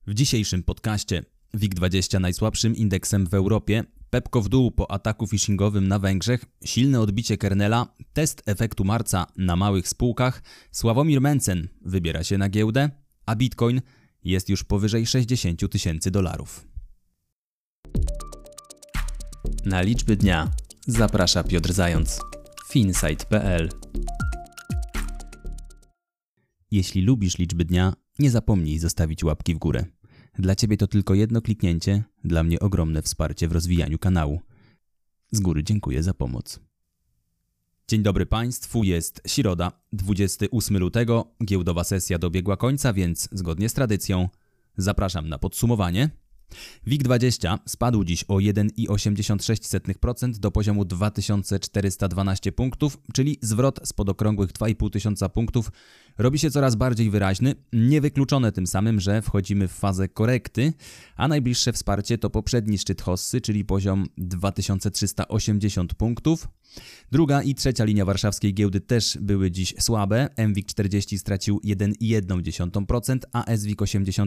W dzisiejszym podcaście WIG20 najsłabszym indeksem w Europie, Pepco w dół po ataku phishingowym na Węgrzech, silne odbicie kernela, test efektu marca na małych spółkach, Sławomir Mencen wybiera się na giełdę, a Bitcoin jest już powyżej $60,000. Na liczby dnia zaprasza Piotr Zając, Finsight.pl. Jeśli lubisz liczby dnia, nie zapomnij zostawić łapki w górę. Dla Ciebie to tylko jedno kliknięcie, dla mnie ogromne wsparcie w rozwijaniu kanału. Z góry dziękuję za pomoc. Dzień dobry Państwu, jest środa, 28 lutego, giełdowa sesja dobiegła końca, więc zgodnie z tradycją zapraszam na podsumowanie. WIG20 spadł dziś o 1,86% do poziomu 2412 punktów, czyli zwrot spod okrągłych 2500 punktów robi się coraz bardziej wyraźny, niewykluczone tym samym, że wchodzimy w fazę korekty, a najbliższe wsparcie to poprzedni szczyt Hossy, czyli poziom 2380 punktów. Druga i trzecia linia warszawskiej giełdy też były dziś słabe, MWIG40 stracił 1,1%, a SWIG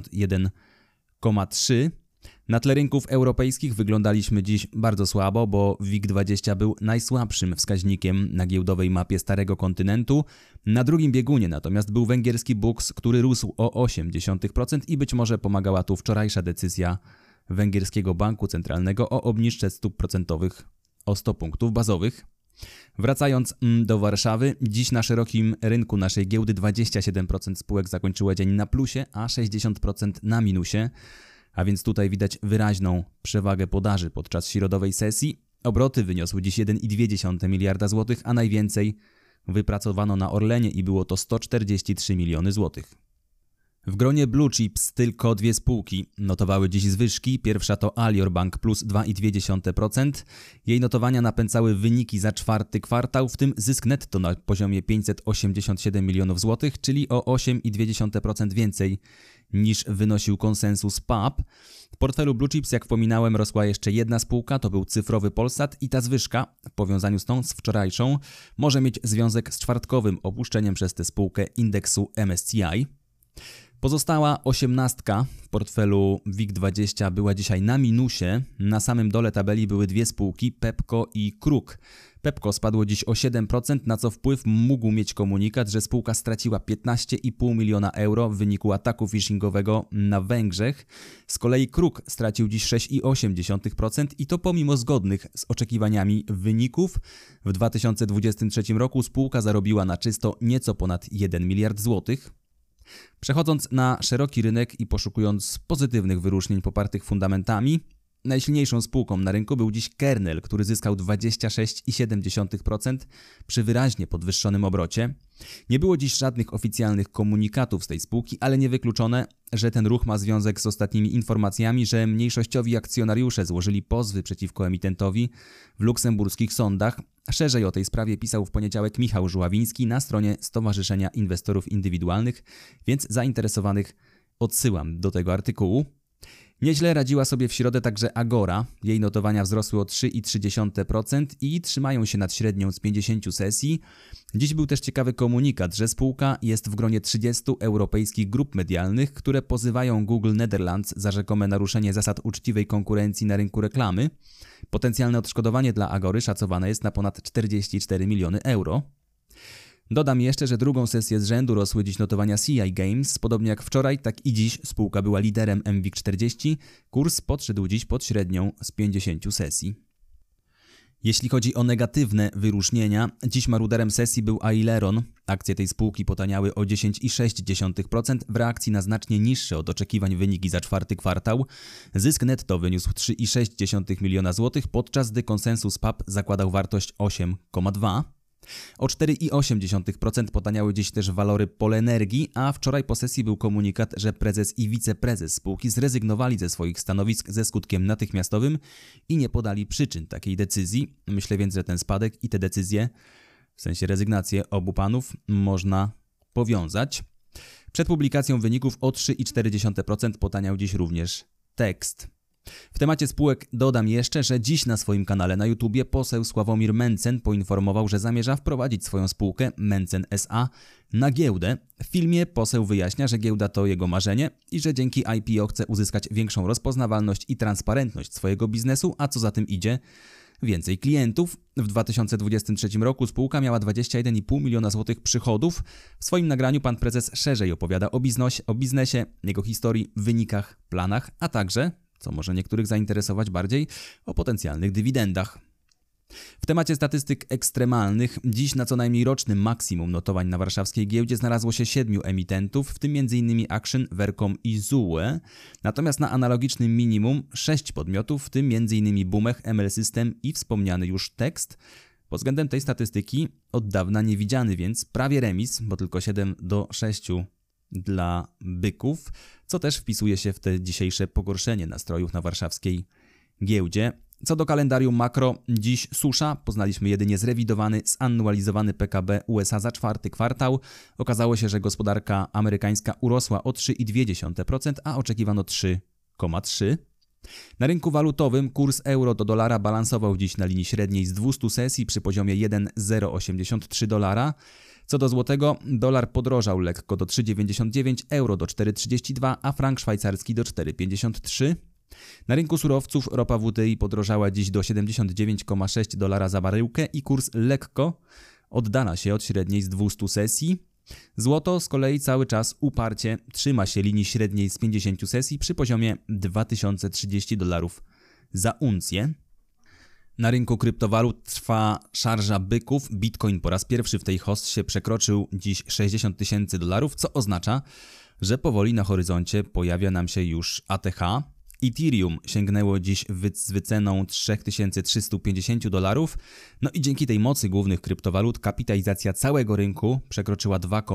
81,3%. Na tle rynków europejskich wyglądaliśmy dziś bardzo słabo, bo WIG20 był najsłabszym wskaźnikiem na giełdowej mapie Starego Kontynentu. Na drugim biegunie natomiast był węgierski BUX, który rósł o 0,8% i być może pomagała tu wczorajsza decyzja węgierskiego banku centralnego o obniżce stóp procentowych o 100 punktów bazowych. Wracając do Warszawy, dziś na szerokim rynku naszej giełdy 27% spółek zakończyło dzień na plusie, a 60% na minusie. A więc tutaj widać wyraźną przewagę podaży podczas środowej sesji. Obroty wyniosły dziś 1,2 miliarda złotych, a najwięcej wypracowano na Orlenie i było to 143 miliony złotych. W gronie Blue Chips tylko dwie spółki notowały dziś zwyżki. Pierwsza to Alior Bank plus 2,2%. Jej notowania napędzały wyniki za czwarty kwartał, w tym zysk netto na poziomie 587 milionów złotych, czyli o 8,2% więcej niż wynosił konsensus PAP. W portfelu Blue Chips, jak wspominałem, rosła jeszcze jedna spółka, to był cyfrowy Polsat i ta zwyżka w powiązaniu z wczorajszą może mieć związek z czwartkowym opuszczeniem przez tę spółkę indeksu MSCI. Pozostała 18 w portfelu WIG20 była dzisiaj na minusie. Na samym dole tabeli były dwie spółki, Pepco i KRUK. Pepco spadło dziś o 7%, na co wpływ mógł mieć komunikat, że spółka straciła 15,5 miliona euro w wyniku ataku phishingowego na Węgrzech. Z kolei KRUK stracił dziś 6,8% i to pomimo zgodnych z oczekiwaniami wyników. W 2023 roku spółka zarobiła na czysto nieco ponad 1 miliard złotych. Przechodząc na szeroki rynek i poszukując pozytywnych wyróżnień popartych fundamentami, najsilniejszą spółką na rynku był dziś Kernel, który zyskał 26,7% przy wyraźnie podwyższonym obrocie. Nie było dziś żadnych oficjalnych komunikatów z tej spółki, ale niewykluczone, że ten ruch ma związek z ostatnimi informacjami, że mniejszościowi akcjonariusze złożyli pozwy przeciwko emitentowi w luksemburskich sądach. Szerzej o tej sprawie pisał w poniedziałek Michał Żuławiński na stronie Stowarzyszenia Inwestorów Indywidualnych, więc zainteresowanych odsyłam do tego artykułu. Nieźle radziła sobie w środę także Agora. Jej notowania wzrosły o 3,3% i trzymają się nad średnią z 50 sesji. Dziś był też ciekawy komunikat, że spółka jest w gronie 30 europejskich grup medialnych, które pozywają Google Netherlands za rzekome naruszenie zasad uczciwej konkurencji na rynku reklamy. Potencjalne odszkodowanie dla Agory szacowane jest na ponad 44 miliony euro. Dodam jeszcze, że drugą sesję z rzędu rosły dziś notowania CI Games. Podobnie jak wczoraj, tak i dziś spółka była liderem MWIG40. Kurs podszedł dziś pod średnią z 50 sesji. Jeśli chodzi o negatywne wyróżnienia, dziś maruderem sesji był Aileron. Akcje tej spółki potaniały o 10,6% w reakcji na znacznie niższe od oczekiwań wyniki za czwarty kwartał. Zysk netto wyniósł 3,6 miliona złotych, podczas gdy konsensus PAP zakładał wartość 8,2. O 4,8% potaniały dziś też walory Polenergii, a wczoraj po sesji był komunikat, że prezes i wiceprezes spółki zrezygnowali ze swoich stanowisk ze skutkiem natychmiastowym i nie podali przyczyn takiej decyzji. Myślę więc, że ten spadek i te decyzje, w sensie rezygnację obu panów, można powiązać. Przed publikacją wyników o 3,4% potaniał dziś również Tekst. W temacie spółek dodam jeszcze, że dziś na swoim kanale na YouTubie poseł Sławomir Mencen poinformował, że zamierza wprowadzić swoją spółkę Mencen S.A. na giełdę. W filmie poseł wyjaśnia, że giełda to jego marzenie i że dzięki IPO chce uzyskać większą rozpoznawalność i transparentność swojego biznesu, a co za tym idzie, więcej klientów. W 2023 roku spółka miała 21,5 miliona złotych przychodów. W swoim nagraniu pan prezes szerzej opowiada o biznesie, jego historii, wynikach, planach, a także, co może niektórych zainteresować bardziej, o potencjalnych dywidendach. W temacie statystyk ekstremalnych dziś na co najmniej rocznym maksimum notowań na warszawskiej giełdzie znalazło się 7 emitentów, w tym m.in. Action, Vercom i ZUE. Natomiast na analogicznym minimum 6 podmiotów, w tym m.in. Bumech, ML System i wspomniany już Tekst. Pod względem tej statystyki od dawna niewidziany, więc prawie remis, bo tylko 7-6 dla byków, co też wpisuje się w te dzisiejsze pogorszenie nastrojów na warszawskiej giełdzie. Co do kalendarium makro, dziś susza, poznaliśmy jedynie zrewidowany, zanualizowany PKB USA za 4. kwartał. Okazało się, że gospodarka amerykańska urosła o 3,2%, a oczekiwano 3,3%. Na rynku walutowym kurs euro do dolara balansował dziś na linii średniej z 200 sesji przy poziomie 1,083 dolara. Co do złotego, dolar podrożał lekko do 3,99, euro do 4,32, a frank szwajcarski do 4,53. Na rynku surowców ropa WTI podrożała dziś do 79,6 dolara za baryłkę i kurs lekko oddala się od średniej z 200 sesji. Złoto z kolei cały czas uparcie trzyma się linii średniej z 50 sesji przy poziomie 2030 dolarów za uncję. Na rynku kryptowalut trwa szarża byków. Bitcoin po raz pierwszy w tej hossie przekroczył dziś 60 tysięcy dolarów, co oznacza, że powoli na horyzoncie pojawia nam się już ATH. Ethereum sięgnęło dziś z wyceną 3350 dolarów. No i dzięki tej mocy głównych kryptowalut kapitalizacja całego rynku przekroczyła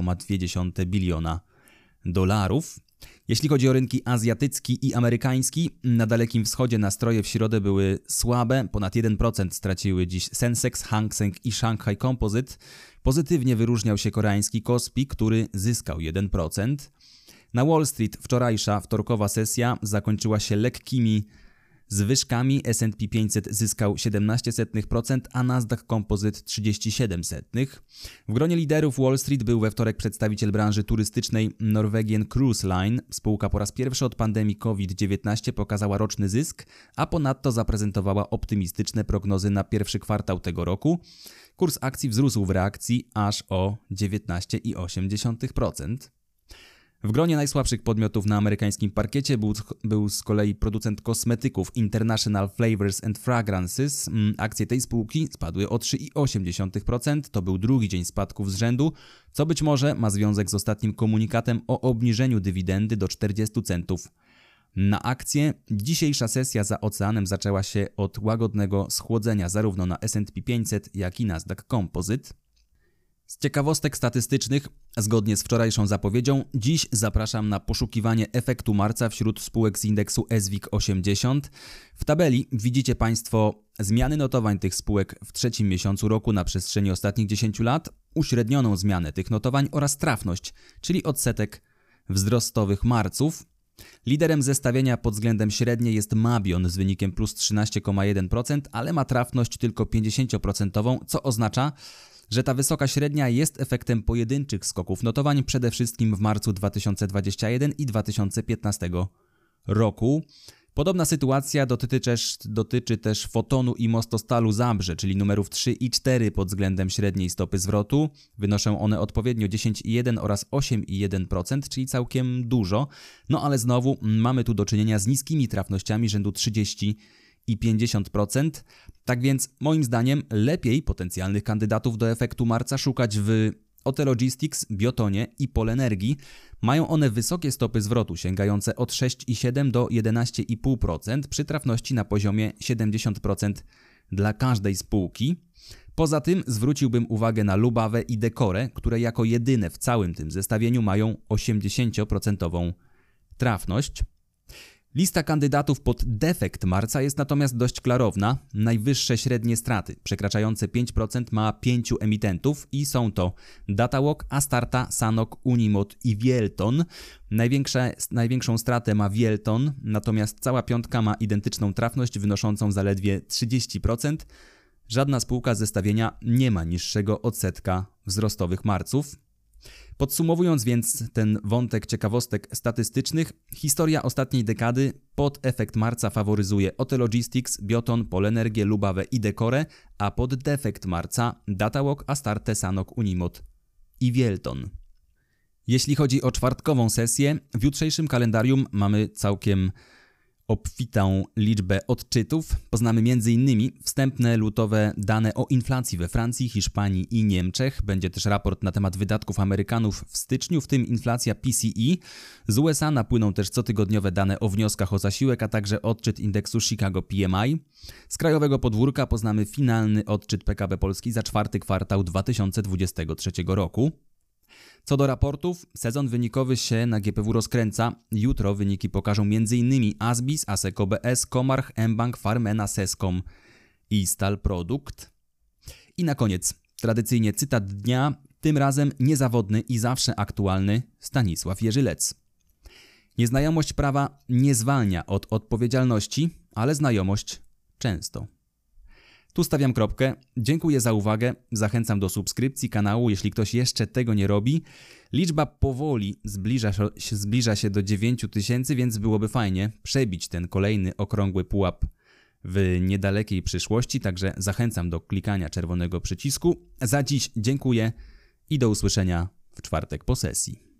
2,2 biliona dolarów. Jeśli chodzi o rynki azjatycki i amerykański, na Dalekim Wschodzie nastroje w środę były słabe. Ponad 1% straciły dziś Sensex, Hang Seng i Shanghai Composite. Pozytywnie wyróżniał się koreański Kospi, który zyskał 1%. Na Wall Street wczorajsza wtorkowa sesja zakończyła się lekkimi zwyżkami. S&P 500 zyskał 0,17%, a Nasdaq Composite 0,37%. W gronie liderów Wall Street był we wtorek przedstawiciel branży turystycznej Norwegian Cruise Line. Spółka po raz pierwszy od pandemii COVID-19 pokazała roczny zysk, a ponadto zaprezentowała optymistyczne prognozy na pierwszy kwartał tego roku. Kurs akcji wzrósł w reakcji aż o 19,8%. W gronie najsłabszych podmiotów na amerykańskim parkiecie był z kolei producent kosmetyków International Flavors and Fragrances. Akcje tej spółki spadły o 3,8%. To był drugi dzień spadków z rzędu, co być może ma związek z ostatnim komunikatem o obniżeniu dywidendy do 40 centów na akcję. Dzisiejsza sesja za oceanem zaczęła się od łagodnego schłodzenia zarówno na S&P 500, jak i Nasdaq Composite. Z ciekawostek statystycznych, zgodnie z wczorajszą zapowiedzią, dziś zapraszam na poszukiwanie efektu marca wśród spółek z indeksu SWIG 80. W tabeli widzicie Państwo zmiany notowań tych spółek w trzecim miesiącu roku na przestrzeni ostatnich 10 lat, uśrednioną zmianę tych notowań oraz trafność, czyli odsetek wzrostowych marców. Liderem zestawienia pod względem średniej jest Mabion z wynikiem plus 13,1%, ale ma trafność tylko 50%, co oznacza, że ta wysoka średnia jest efektem pojedynczych skoków notowań, przede wszystkim w marcu 2021 i 2015 roku. Podobna sytuacja dotyczy też Fotonu i Mostostalu Zabrze, czyli numerów 3 i 4 pod względem średniej stopy zwrotu. Wynoszą one odpowiednio 10,1 oraz 8,1%, czyli całkiem dużo. No ale znowu mamy tu do czynienia z niskimi trafnościami rzędu 30 i 50%. Tak więc moim zdaniem lepiej potencjalnych kandydatów do efektu marca szukać w OT Logistics, Biotonie i Polenergii. Mają one wysokie stopy zwrotu sięgające od 6,7 do 11,5% przy trafności na poziomie 70% dla każdej spółki. Poza tym zwróciłbym uwagę na Lubawę i Dekorę, które jako jedyne w całym tym zestawieniu mają 80% trafność. Lista kandydatów pod defekt marca jest natomiast dość klarowna. Najwyższe średnie straty, przekraczające 5%, ma 5 emitentów i są to Datawalk, Astarta, Sanok, Unimod i Wielton. Największą stratę ma Wielton, natomiast cała piątka ma identyczną trafność wynoszącą zaledwie 30%. Żadna spółka z zestawienia nie ma niższego odsetka wzrostowych marców. Podsumowując więc ten wątek ciekawostek statystycznych, historia ostatniej dekady pod efekt marca faworyzuje OT Logistics, Bioton, Polenergię, Lubawę i Decore, a pod defekt marca Datawalk, Astartę, Sanok, Unimod i Wielton. Jeśli chodzi o czwartkową sesję, w jutrzejszym kalendarium mamy całkiem obfitą liczbę odczytów. Poznamy m.in. wstępne lutowe dane o inflacji we Francji, Hiszpanii i Niemczech. Będzie też raport na temat wydatków Amerykanów w styczniu, w tym inflacja PCE. Z USA napłyną też cotygodniowe dane o wnioskach o zasiłek, a także odczyt indeksu Chicago PMI. Z krajowego podwórka poznamy finalny odczyt PKB Polski za czwarty kwartał 2023 roku. Co do raportów, sezon wynikowy się na GPW rozkręca. Jutro wyniki pokażą m.in. Asbis, Asseco BS, Comarch, mBank, Farmena, Sescom i Stalprodukt. I na koniec tradycyjnie cytat dnia, tym razem niezawodny i zawsze aktualny Stanisław Jerzylec. Nieznajomość prawa nie zwalnia od odpowiedzialności, ale znajomość często. Tu stawiam kropkę. Dziękuję za uwagę. Zachęcam do subskrypcji kanału, jeśli ktoś jeszcze tego nie robi. Liczba powoli zbliża się do 9000, więc byłoby fajnie przebić ten kolejny okrągły pułap w niedalekiej przyszłości. Także zachęcam do klikania czerwonego przycisku. Za dziś dziękuję i do usłyszenia w czwartek po sesji.